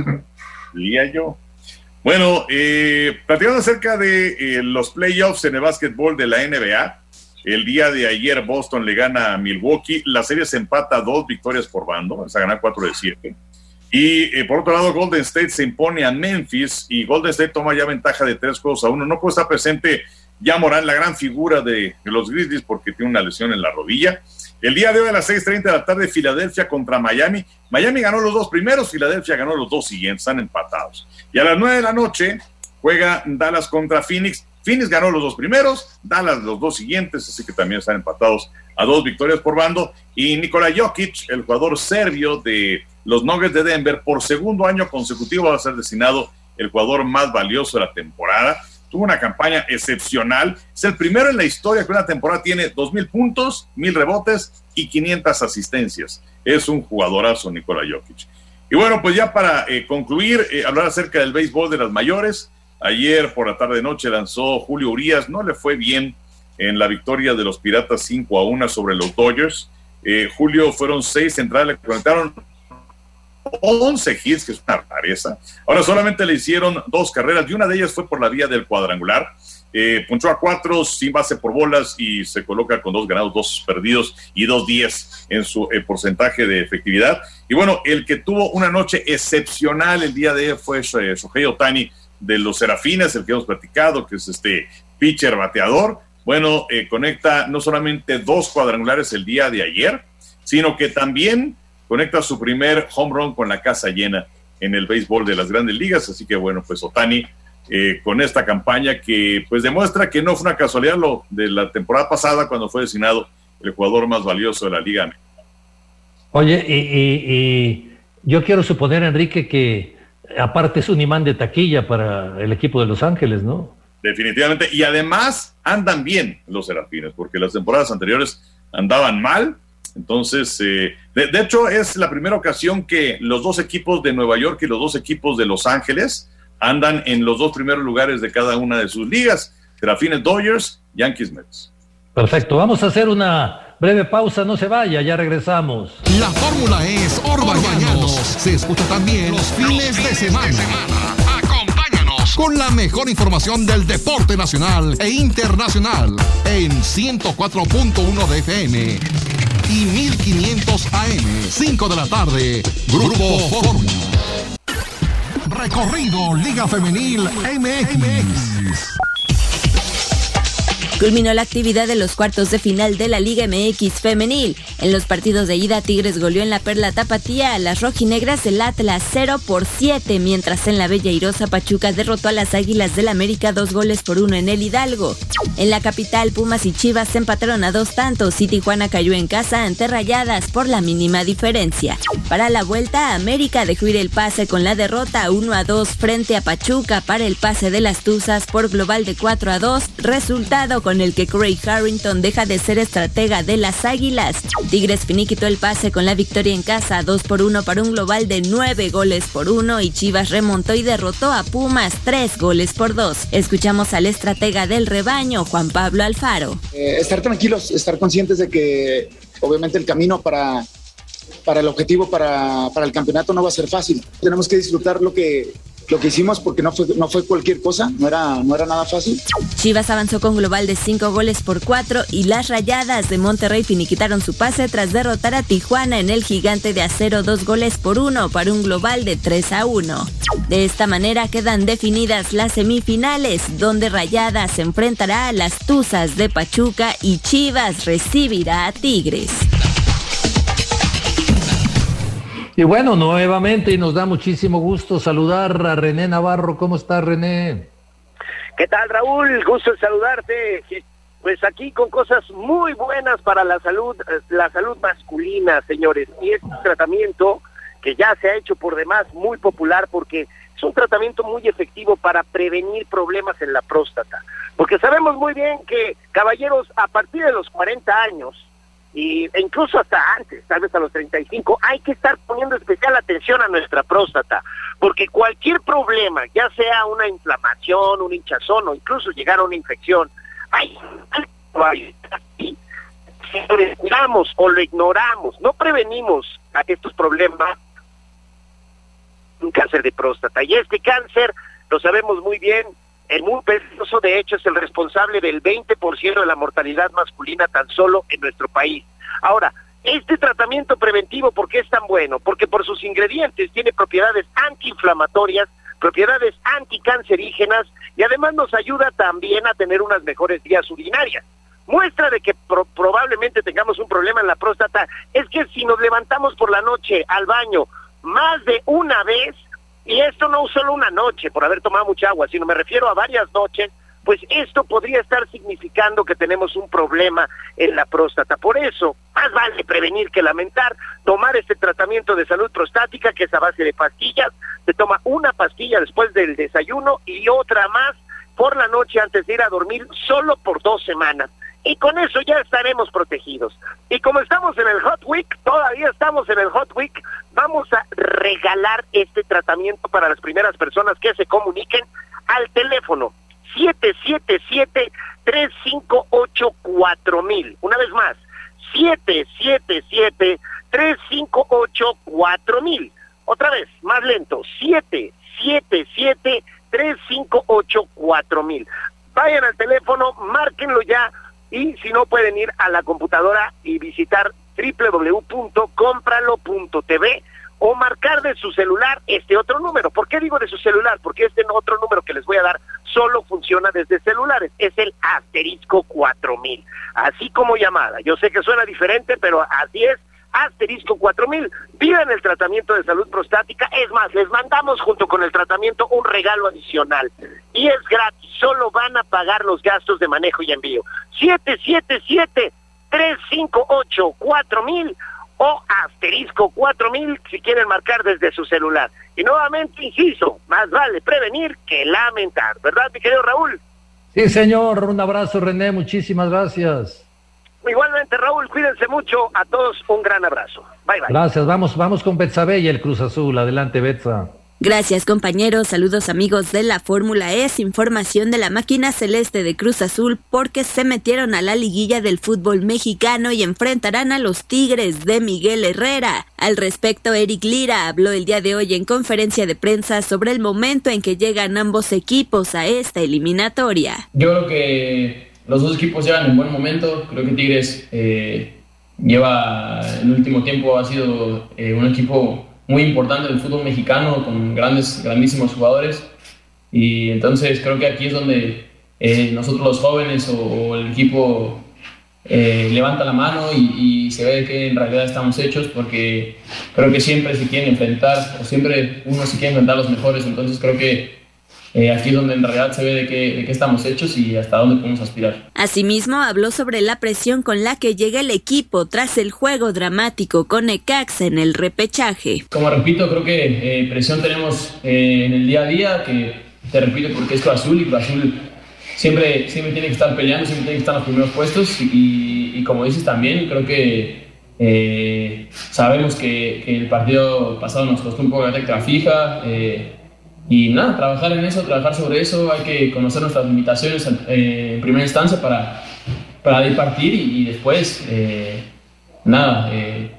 diría yo. Bueno, eh, platicando acerca de eh, los playoffs en el básquetbol de la N B A, el día de ayer Boston le gana a Milwaukee, la serie se empata a dos victorias por bando, se gana cuatro de siete. Y eh, por otro lado, Golden State se impone a Memphis y Golden State toma ya ventaja de tres juegos a uno. No puede estar presente ya Morán, la gran figura de, de los Grizzlies, porque tiene una lesión en la rodilla. El día de hoy a las seis treinta de la tarde, Filadelfia contra Miami. Miami ganó los dos primeros, Filadelfia ganó los dos siguientes, están empatados. Y a las nueve de la noche juega Dallas contra Phoenix. Phoenix ganó los dos primeros, Dallas los dos siguientes, así que también están empatados a dos victorias por bando. Y Nikola Jokic, el jugador serbio de los Nuggets de Denver, por segundo año consecutivo va a ser designado el jugador más valioso de la temporada. Tuvo una campaña excepcional. Es el primero en la historia que una temporada tiene dos mil puntos, mil rebotes y quinientas asistencias. Es un jugadorazo Nikola Jokic. Y bueno, pues ya para eh, concluir, eh, hablar acerca del béisbol de las mayores. Ayer por la tarde-noche lanzó Julio Urías. No le fue bien en la victoria de los Piratas cinco a uno sobre los Dodgers. Eh, Julio fueron seis entradas, le conectaron once hits, que es una rareza. Ahora solamente le hicieron dos carreras y una de ellas fue por la vía del cuadrangular. Eh, punchó a cuatro sin base por bolas y se coloca con dos ganados, dos perdidos y dos diez en su eh, porcentaje de efectividad. Y bueno, el que tuvo una noche excepcional el día de hoy fue eh, Shohei Ohtani de los Serafines, el que hemos platicado, que es este pitcher bateador. Bueno, eh, conecta no solamente dos cuadrangulares el día de ayer, sino que también conecta su primer home run con la casa llena en el béisbol de las grandes ligas. Así que bueno, pues Ohtani eh, con esta campaña que pues demuestra que no fue una casualidad lo de la temporada pasada cuando fue designado el jugador más valioso de la liga. Oye, y, y, y yo quiero suponer, Enrique, que aparte es un imán de taquilla para el equipo de Los Ángeles, ¿no? Definitivamente, y además andan bien los Serafines, porque las temporadas anteriores andaban mal. Entonces, eh, de, de hecho es la primera ocasión que los dos equipos de Nueva York y los dos equipos de Los Ángeles andan en los dos primeros lugares de cada una de sus ligas. Serafines Dodgers, Yankees Mets. Perfecto, vamos a hacer una breve pausa, no se vaya, ya regresamos. La fórmula es Orbañanos. Se escucha también los fines de semana. Acompáñanos con la mejor información del deporte nacional e internacional en ciento cuatro punto uno de F M y mil quinientos A M, cinco de la tarde, Grupo Fórmula. Recorrido Liga Femenil M X. Culminó la actividad de los cuartos de final de la Liga M X femenil. En los partidos de ida, Tigres goleó en la Perla Tapatía a las rojinegras del Atlas cero por siete, mientras en la Bella Airosa Pachuca derrotó a las Águilas del América dos goles por uno en el Hidalgo. En la capital, Pumas y Chivas se empataron a dos tantos y Tijuana cayó en casa ante Rayadas por la mínima diferencia. Para la vuelta, América dejó ir el pase con la derrota uno a dos frente a Pachuca para el pase de las Tuzas por global de cuatro a dos, resultado con el que Craig Harrington deja de ser estratega de las Águilas. Tigres finiquitó el pase con la victoria en casa dos por uno para un global de nueve goles por uno y Chivas remontó y derrotó a Pumas tres goles por dos. Escuchamos al estratega del rebaño, Juan Pablo Alfaro. Eh, estar tranquilos, estar conscientes de que obviamente el camino para, para el objetivo, para, para el campeonato no va a ser fácil. Tenemos que disfrutar lo que... lo que hicimos porque no fue, no fue cualquier cosa, no era, no era nada fácil. Chivas avanzó con global de cinco goles por cuatro y las Rayadas de Monterrey finiquitaron su pase tras derrotar a Tijuana en el Gigante de Acero dos goles por uno para un global de tres a uno. De esta manera quedan definidas las semifinales, donde Rayadas se enfrentará a las Tuzas de Pachuca y Chivas recibirá a Tigres. Y bueno, nuevamente nos da muchísimo gusto saludar a René Navarro. ¿Cómo estás, René? ¿Qué tal, Raúl? Gusto en saludarte. Pues aquí con cosas muy buenas para la salud, la salud masculina, señores. Y es un tratamiento que ya se ha hecho por demás muy popular porque es un tratamiento muy efectivo para prevenir problemas en la próstata. Porque sabemos muy bien que, caballeros, a partir de los cuarenta años, y e incluso hasta antes, tal vez a los treinta y cinco, hay que estar poniendo especial atención a nuestra próstata, porque cualquier problema, ya sea una inflamación, un hinchazón o incluso llegar a una infección, hay si lo descuidamos o lo ignoramos, no prevenimos a estos problemas, un cáncer de próstata. Y este cáncer, lo sabemos muy bien, es muy peligroso, de hecho es el responsable del veinte por ciento de la mortalidad masculina tan solo en nuestro país. Ahora, este tratamiento preventivo, ¿por qué es tan bueno? Porque por sus ingredientes tiene propiedades antiinflamatorias, propiedades anticancerígenas y además nos ayuda también a tener unas mejores vías urinarias. Muestra de que pro- probablemente tengamos un problema en la próstata es que si nos levantamos por la noche al baño más de una vez, y esto no solo una noche por haber tomado mucha agua, sino me refiero a varias noches, pues esto podría estar significando que tenemos un problema en la próstata. Por eso, más vale prevenir que lamentar. Tomar este tratamiento de salud prostática, que es a base de pastillas, se toma una pastilla después del desayuno y otra más por la noche antes de ir a dormir, solo por dos semanas. Y con eso ya estaremos protegidos. Y como estamos en el Hot Week, todavía estamos en el Hot Week, vamos a regalar este tratamiento para las primeras personas que se comuniquen al teléfono siete siete siete, tres cinco ocho, cuatro mil. Una vez más, siete siete siete, tres cinco ocho, cuatro mil. Otra vez, más lento, siete siete siete, tres cinco ocho, cuatro mil. Vayan al teléfono, márquenlo ya. Y si no, pueden ir a la computadora y visitar doble u doble u doble u punto cómpralo punto t v o marcar de su celular este otro número. ¿Por qué digo de su celular? Porque este otro número que les voy a dar solo funciona desde celulares. Es el asterisco cuatro mil. Así como llamada. Yo sé que suena diferente, pero así es. Asterisco cuatro mil. Pidan el tratamiento de salud prostática. Es más, les mandamos junto con el tratamiento un regalo adicional. Y es gratis. Solo van a pagar los gastos de manejo y envío. siete siete siete, tres cinco ocho, cuatro mil o asterisco cuatro mil si quieren marcar desde su celular. Y nuevamente, inciso, más vale prevenir que lamentar. ¿Verdad, mi querido Raúl? Sí, señor. Un abrazo, René. Muchísimas gracias. Igualmente, Raúl, cuídense mucho. A todos un gran abrazo. Bye, bye. Gracias. Vamos, vamos con Betsabe y el Cruz Azul. Adelante, Betsa. Gracias, compañeros. Saludos, amigos de la Fórmula E. Información de la máquina celeste de Cruz Azul porque se metieron a la liguilla del fútbol mexicano y enfrentarán a los Tigres de Miguel Herrera. Al respecto, Eric Lira habló el día de hoy en conferencia de prensa sobre el momento en que llegan ambos equipos a esta eliminatoria. Yo creo que los dos equipos llegan en buen momento. Creo que Tigres eh, lleva, en el último tiempo, ha sido eh, un equipo muy importante del fútbol mexicano, con grandes, grandísimos jugadores, y entonces creo que aquí es donde eh, nosotros los jóvenes o, o el equipo eh, levanta la mano y, y se ve que en realidad estamos hechos, porque creo que siempre se quieren enfrentar, o siempre uno se quiere enfrentar a los mejores, entonces creo que Eh, aquí es donde en realidad se ve de qué, de qué estamos hechos y hasta dónde podemos aspirar. Asimismo, habló sobre la presión con la que llega el equipo tras el juego dramático con Necaxa en el repechaje. Como repito, creo que eh, presión tenemos eh, en el día a día, que te repito porque es Cruz Azul, y Cruz Azul siempre, siempre tiene que estar peleando, siempre tiene que estar en los primeros puestos, y, y como dices también, creo que eh, sabemos que, que el partido pasado nos costó un poco la técnica fija, eh, y nada, trabajar en eso, trabajar sobre eso, hay que conocer nuestras limitaciones eh, en primera instancia para, para ir partir y, y después, eh, nada, eh,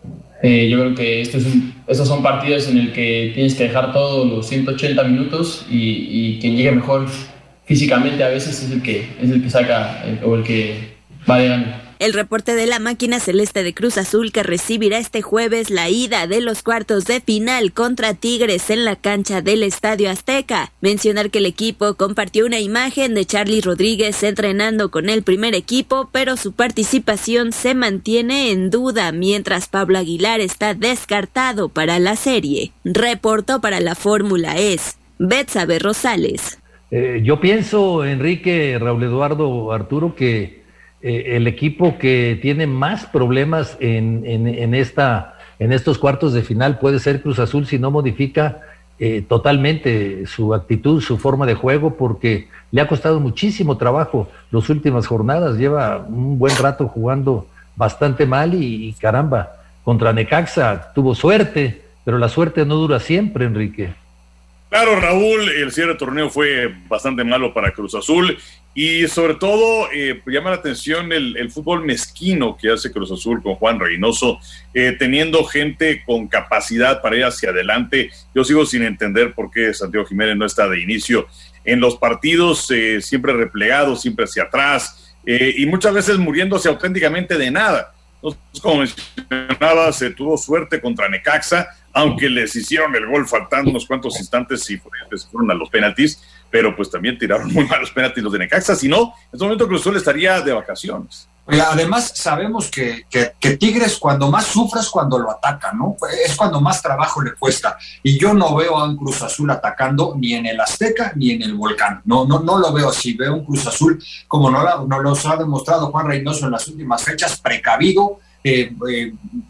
eh, yo creo que este es un, estos son partidos en el que tienes que dejar todos los ciento ochenta minutos y, y quien llegue mejor físicamente a veces es el que, es el que saca el, o el que va de gano. El reporte de la máquina celeste de Cruz Azul, que recibirá este jueves la ida de los cuartos de final contra Tigres en la cancha del Estadio Azteca. Mencionar que el equipo compartió una imagen de Charly Rodríguez entrenando con el primer equipo, pero su participación se mantiene en duda, mientras Pablo Aguilar está descartado para la serie. Reportó para la Fórmula E S, Betsabe Rosales. Eh, yo pienso, Enrique, Raúl Eduardo, Arturo, que Eh, el equipo que tiene más problemas en, en, en, esta, en estos cuartos de final puede ser Cruz Azul si no modifica eh, totalmente su actitud, su forma de juego, porque le ha costado muchísimo trabajo las últimas jornadas, lleva un buen rato jugando bastante mal y, y caramba, contra Necaxa tuvo suerte, pero la suerte no dura siempre, Enrique. Claro, Raúl, el cierre de torneo fue bastante malo para Cruz Azul y sobre todo eh, llama la atención el, el fútbol mezquino que hace Cruz Azul con Juan Reynoso, eh, teniendo gente con capacidad para ir hacia adelante. Yo sigo sin entender por qué Santiago Jiménez no está de inicio en los partidos, eh, siempre replegado, siempre hacia atrás eh, y muchas veces muriéndose auténticamente de nada. Entonces, como mencionaba, se tuvo suerte contra Necaxa, aunque les hicieron el gol faltando unos cuantos instantes y fueron a los penaltis, pero pues también tiraron muy malos penaltis los de Necaxa, si no, en este momento Cruz Azul estaría de vacaciones. Además, sabemos que, que, que Tigres cuando más sufre es cuando lo ataca, ¿no? Es cuando más trabajo le cuesta. Y yo no veo a un Cruz Azul atacando ni en el Azteca ni en el Volcán. No, no, no lo veo así. Veo un Cruz Azul, como no, lo, no los ha demostrado Juan Reynoso en las últimas fechas, precavido, eh, eh,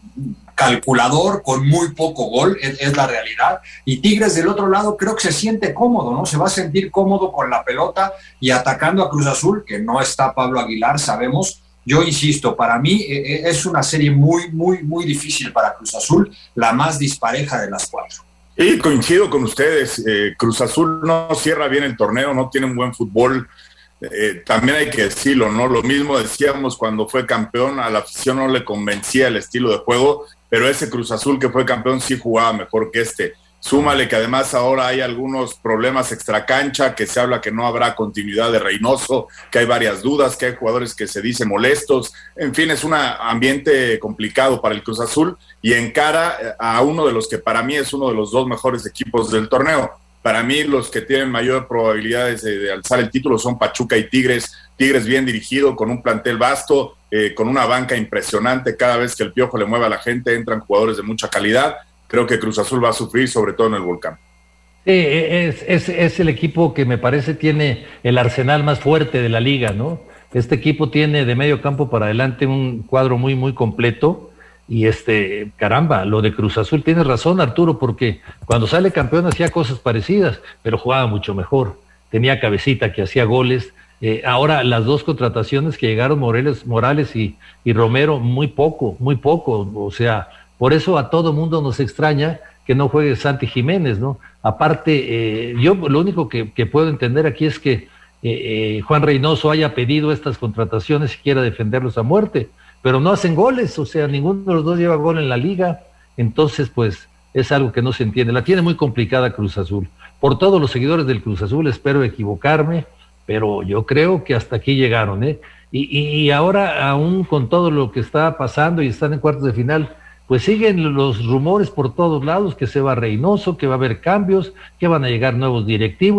calculador, con muy poco gol, es, es la realidad. Y Tigres del otro lado creo que se siente cómodo, ¿no? Se va a sentir cómodo con la pelota y atacando a Cruz Azul, que no está Pablo Aguilar, sabemos. Yo insisto, para mí eh, es una serie muy, muy, muy difícil para Cruz Azul, la más dispareja de las cuatro. Y coincido con ustedes, eh, Cruz Azul no cierra bien el torneo, no tiene un buen fútbol, eh, también hay que decirlo, ¿no? Lo mismo decíamos cuando fue campeón, a la afición no le convencía el estilo de juego, pero ese Cruz Azul que fue campeón sí jugaba mejor que este. Súmale que además ahora hay algunos problemas extracancha, que se habla que no habrá continuidad de Reynoso, que hay varias dudas, que hay jugadores que se dicen molestos. En fin, es un ambiente complicado para el Cruz Azul y encara a uno de los que para mí es uno de los dos mejores equipos del torneo. Para mí los que tienen mayor probabilidades de, de alzar el título son Pachuca y Tigres. Tigres bien dirigido, con un plantel vasto, eh, con una banca impresionante. Cada vez que el Piojo le mueve a la gente entran jugadores de mucha calidad. Creo que Cruz Azul va a sufrir, sobre todo en el Volcán. Sí, es, es, es el equipo que me parece tiene el arsenal más fuerte de la liga, ¿no? Este equipo tiene de medio campo para adelante un cuadro muy, muy completo. Y este, caramba, lo de Cruz Azul, tienes razón, Arturo, porque cuando sale campeón hacía cosas parecidas, pero jugaba mucho mejor. Tenía cabecita que hacía goles. Eh, ahora las dos contrataciones que llegaron, Morales, Morales y, y Romero, muy poco, muy poco. O sea, por eso a todo mundo nos extraña que no juegue Santi Jiménez, ¿no? Aparte, eh, yo lo único que, que puedo entender aquí es que eh, eh, Juan Reynoso haya pedido estas contrataciones y quiera defenderlos a muerte, pero no hacen goles, o sea, ninguno de los dos lleva gol en la liga, entonces pues es algo que no se entiende. La tiene muy complicada Cruz Azul. Por todos los seguidores del Cruz Azul, espero equivocarme, pero yo creo que hasta aquí llegaron, ¿eh? Y, y, y ahora, aún con todo lo que está pasando y están en cuartos de final, pues siguen los rumores por todos lados, que se va Reynoso, que va a haber cambios, que van a llegar nuevos directivos.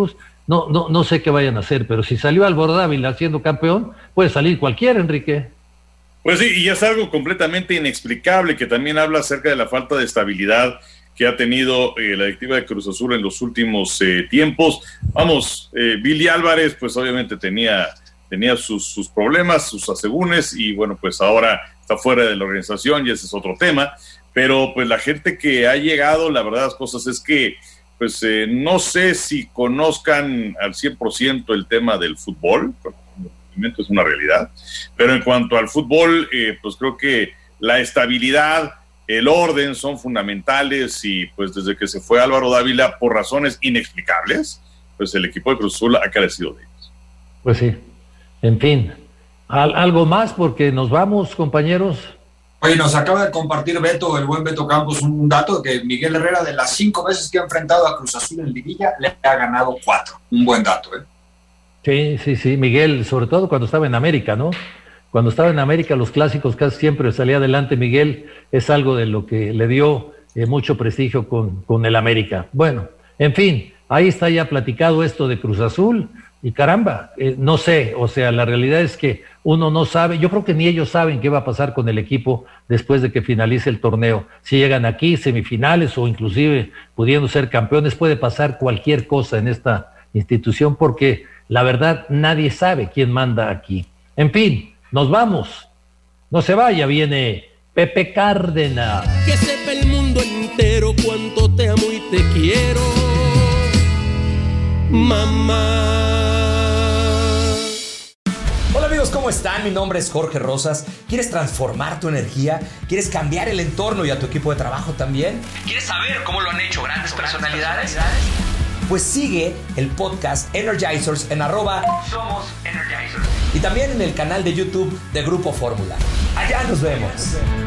no, no, no sé qué vayan a hacer, pero si salió Álvaro Dávila siendo campeón, puede salir cualquiera, Enrique. Pues sí, y es algo completamente inexplicable, que también habla acerca de la falta de estabilidad que ha tenido eh, la directiva de Cruz Azul en los últimos eh, tiempos. Vamos, eh, Billy Álvarez, pues obviamente tenía, tenía sus, sus problemas, sus asegúnes, y bueno, pues ahora está fuera de la organización y ese es otro tema. Pero pues la gente que ha llegado, la verdad de las cosas es que pues eh, no sé si conozcan al cien por ciento el tema del fútbol, es una realidad, pero en cuanto al fútbol, eh, pues creo que la estabilidad, el orden son fundamentales, y pues desde que se fue Álvaro Dávila por razones inexplicables, pues el equipo de Cruz Azul ha carecido de ellos. Pues sí, en fin, ¿Al- algo más? Porque nos vamos, compañeros. Oye, nos acaba de compartir Beto, el buen Beto Campos, un dato que Miguel Herrera, de las cinco veces que ha enfrentado a Cruz Azul en liguilla, le ha ganado cuatro. Un buen dato, ¿eh? Sí, sí, sí, Miguel, sobre todo cuando estaba en América, ¿no? Cuando estaba en América, los clásicos casi siempre salía adelante Miguel, es algo de lo que le dio eh, mucho prestigio con, con el América. Bueno, en fin, ahí está ya platicado esto de Cruz Azul, y caramba, eh, no sé, o sea, la realidad es que uno no sabe, yo creo que ni ellos saben qué va a pasar con el equipo después de que finalice el torneo. Si llegan aquí, semifinales o inclusive pudiendo ser campeones, puede pasar cualquier cosa en esta institución, porque la verdad nadie sabe quién manda aquí. En fin, nos vamos, no se vaya, viene Pepe Cárdenas. Que sepa el mundo entero cuánto te amo y te quiero, mamá. Hola amigos, ¿cómo están? Mi nombre es Jorge Rosas. ¿Quieres transformar tu energía? ¿Quieres cambiar el entorno y a tu equipo de trabajo también? ¿Quieres saber cómo lo han hecho grandes personalidades? Pues sigue el podcast Energizers en arroba Somos Energizers. y también en el canal de YouTube de Grupo Fórmula. Allá nos vemos.